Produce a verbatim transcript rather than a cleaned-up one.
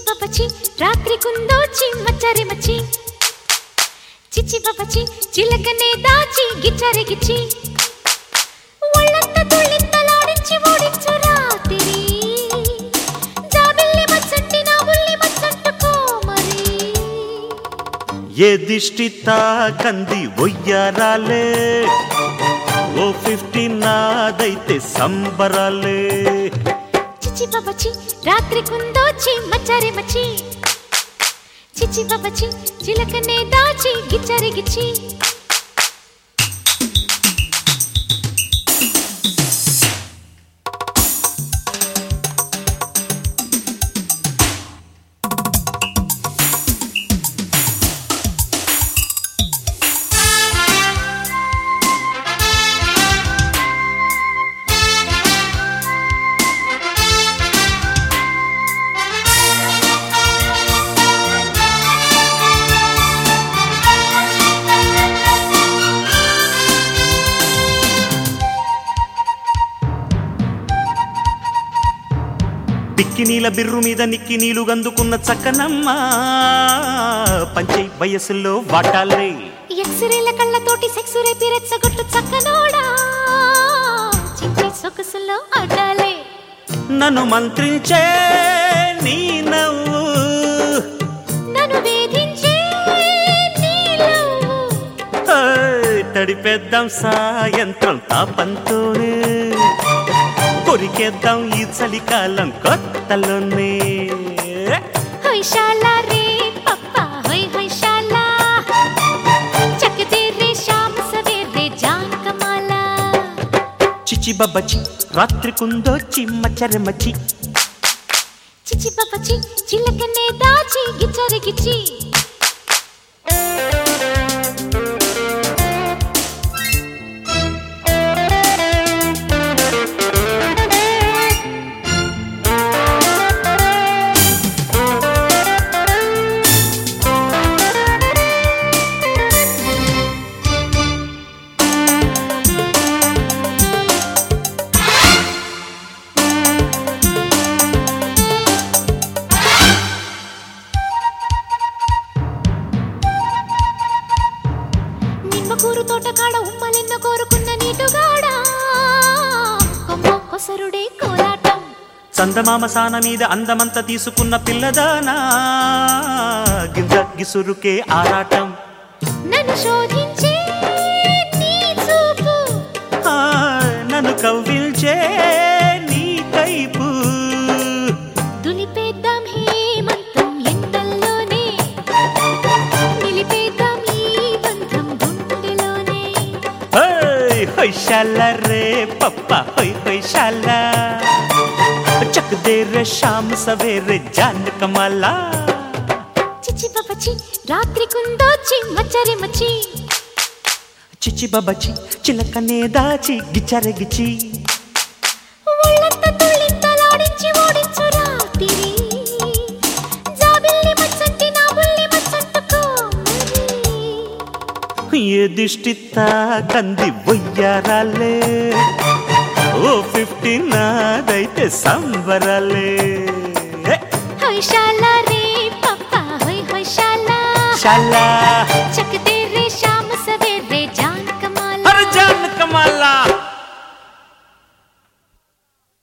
బబచి రాత్రి కుందోచి మచ్చరి మచ్చి చిచి బబచి చిలకనే దాచి గిచ్చరి గిచ్చి ఒళ్ళంత తుళ్ళింతలాడించి ఓడించు రాత్రి జాబిల్లి మచ్చంటి నా బుల్లి మచ్చంటుకో మరి ఏ దిష్టి తాకంది ఒయ్యారాలే ఓ ఫిఫ్టీ నాదైతే సంబరాలే చిచి బబచి రాత్రి కుందోచి మచ్చరి మచ్చి చిచి బబచి చిలకనే దాచి గిచ్చరి గిచ్చి టిక్కి నీల బిర్రు మీద నిక్కి నీలు గందుకున్న చక్కనమ్మా పంచై వయసులో వాటాలే ఎక్స్రేల కళ్ళతోటి సెక్సురే పిరెచ్చగొట్టు చక్కనోడా చింపి సొగసులో ఆడాలే నన్ను మంత్రించే నీ నవ్వు నన్ను వేధించే నీ లవ్వు తడిపేద్దాం సాయంత్రం తాపంతోనే కొరికేద్దాం ఈ చలికాలం కొత్తలోనే హైశాలా రే పప్పా హై హైశాలా చకతే రే శామ్ సవేరే జాన్ కమాలా చిచి బబచి రాత్రి కుందోచి మచ్చరి మచ్చి చిచి బబచి చిలకనే దాచి గిచ్చరి గిచ్చి కూరు తోటకాడ ఉమ్మలెన్న కోరుకున్న నీటుగాడా కొమ్మ కొసరుడే కోలాటం చందమామ సాన మీద అందమంతా తీసుకున్న పిల్లదానా గింజ గిసురుకే ఆరాటం నన్ను శోధించే నీ చూపు నన్ను కవ్విల్చే నీ కైపు దులిపేద్దాం హేమంతం ఎండల్లోనే నిలిపేద్దాం ఈ బంధం గుండెలోనే హైశాలా రే పప్పా హై హైశాలా చక్ దే రే శామ్ సవేరే జాన్ కమాలా చిచి బబచి రాత్రి కుందోచి మచ్చరి మచ్చి చిచి బబచి చిలకనే దాచి గిచ్చరి గిచ్చి ఒళ్ళంత తుళ్ళింతలాడించి ఓడించు రాత్రి జాబిల్లి మచ్చంటి నా బుల్లి మచ్చంటుకో మరి ఏ దిష్టి తాకంది ఒయ్యారాలే ఓ ఫిఫ్టీ నాదైతే సంబరాలే హైశాలా రే పప్పా హై హైశాలా శాలా చకతే